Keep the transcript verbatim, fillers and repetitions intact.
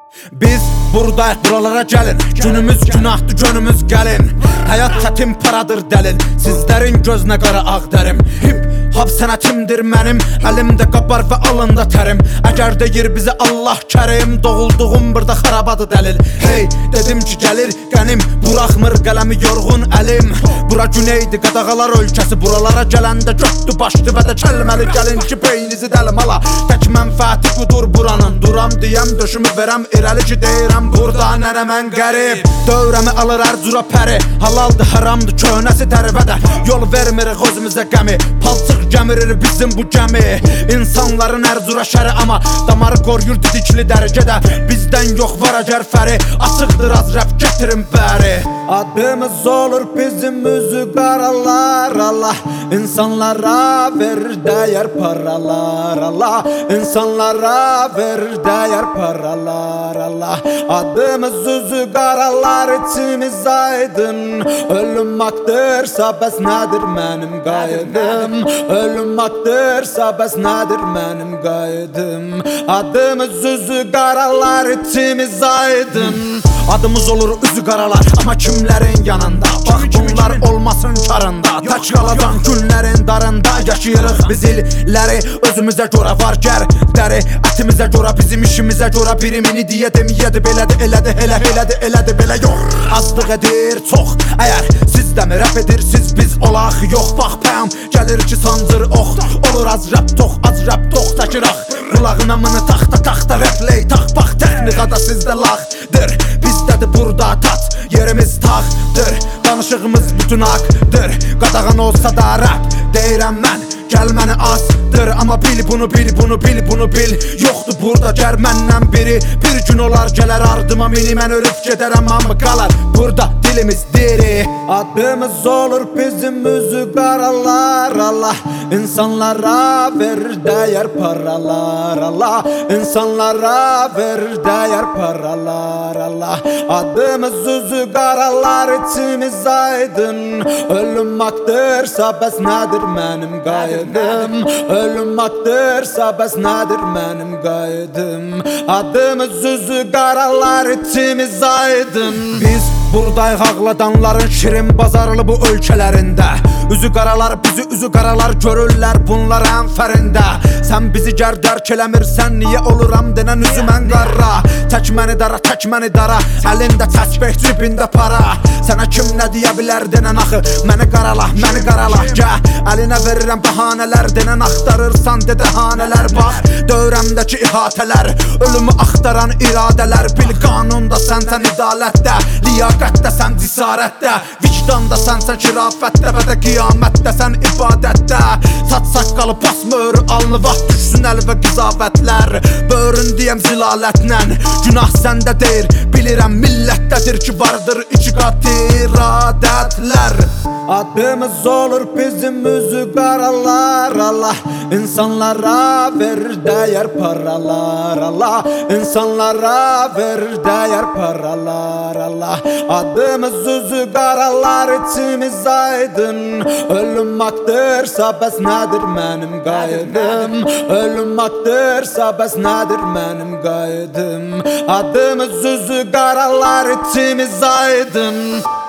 Biz buradayıq, buralara gəlin. Günümüz günahdır, gönümüz gəlin. Həyat çətin, paradır dəlil. Sizlərin gözünə qara ağ dərim. Hip hop sənətimdir mənim. Əlimdə qabar və alında tərim. Əgər deyir bizə Allah kərim, doğulduğum burada xarabadır dəlil. Hey, dedim ki gəlir qənim, buraxmır qələmi yorğun əlim. Bura güneydi, qadağalar ölkəsi. Buralara gələndə götdü başdı və də kəlməli gəlin ki beyninizi dəlim ala. Tək mənfəəti qudur buranın. Duram deyəm, döşümü verəm irəli ki deyirəm burada nənə mən qərib. Dövrəmi alır hər cura pəri. Halaldır, haramdır, köhnəsi tərvədə. Yol vermirik özümüzə qəmi. Palçıq gəmirir bizim bu gəmi. İnsanların hər cura şəri, amma damarı qoruyur didikli dərəcədə. Bizdən yox var əgər fəri. Açıqdır az rəp gətirin bəri. Adımız olur bizim üzü qaralar Allah. İnsanlara verir dəyər paralar Allah. İnsanlara verir dəyər paralar Allah. Adımız üzü qaralar, içimiz aydın. Ölüm haqdırsa bəs nədir mənim qayıdım? Ölüm haqdırsa bəs nədir mənim qayıdım? Adımız üzü qaralar, içimiz aydın. Adımız olur üzü qaralar, amma kimlərin yanında? Bax bunlar olmasın karında. Tək qaladan günlərin darında yaşayırıq biz illəri. Özümüzə görə var gər dəri, ətimizə görə, bizim işimizə görə. Birimini deyə deməyədi, belədi, elədi, elə, elədi, elədi, belə yox. Azlıq edir çox, əgər siz dəmi rəp edirsiz, biz olaq yox. Bax pəm, gəlir ki sancır ox. Olur az rəp tox, az rəp tox təkiraq. Qulağına mını taxta taxta rəpley tax. Bax texnikada sizdə lağdır, bizdədir burada tat, yerimiz tağdır. Danışığımız bütün haqdır, qadağan olsa da rəp deyirəm mən, gəl məni azdır. Amma bil bunu, bil bunu, bil bunu bil. Yoxdur burada gər məndən biri. Bir gün olar gələr ardıma mini, mən ölüb gedərəm amma qalar burada dilimiz diri. Adımız olur bizim üzü qaralar Allah. İnsanlara verir dəyər paralar Allah. İnsanlara verir dəyər paralar Allah. Adımız üzü qaralar, içimiz aydın. Ölüm haqdırsa bəs nədir mənim qayıdım? Ölüm haqdırsa bəs nədir mənim qayıdım? Adımız üzü qaralar, içimiz aydın. Biz buradayıq ağladanların şirin bazarlı bu ölkələrində. Üzü qaralar bizi, üzü qaralar görürlər bunlar ənfərində. Sən bizi gər dərk eləmirsən, niyə oluram denən üzü mən qara. Tək məni dara, tək məni dara, əlində təsbih, cibində para. Sənə kim nə deyə bilər denən axı, məni qarala, məni qarala. Gəl, əlinə verirəm bəhanələr, denən axtarırsan dedəhanələr. Bax, dövrəmdəki ihatələr, ölümü axtaran iradələr. Bil qanunda sənsən idalətdə, liyaqətdə sən cisarətdə, vicdanda sənsən şirafətdə və də qiyamətdə sən ibadətdə. Saç saqqalı pas möhrü alnı, vaxt düşsün əl və qizavətlər. Böğrün deyəm zilalətlə, günah səndə deyir, bilirəm millətdədir ki vardır iki qat iradətlər. Adımız olur bizim üzü qaralar Allah. İnsanlara verir dəyər paralar Allah. İnsanlara verir dəyər paralar Allah. Adımız üzü qaralar, içimiz aydın. Ölüm haqdırsa bəs nədir mənim qayıdım? Ölüm haqdırsa bəs nədir mənim qayıdım? Adımız üzü qaralar, içimiz aydın.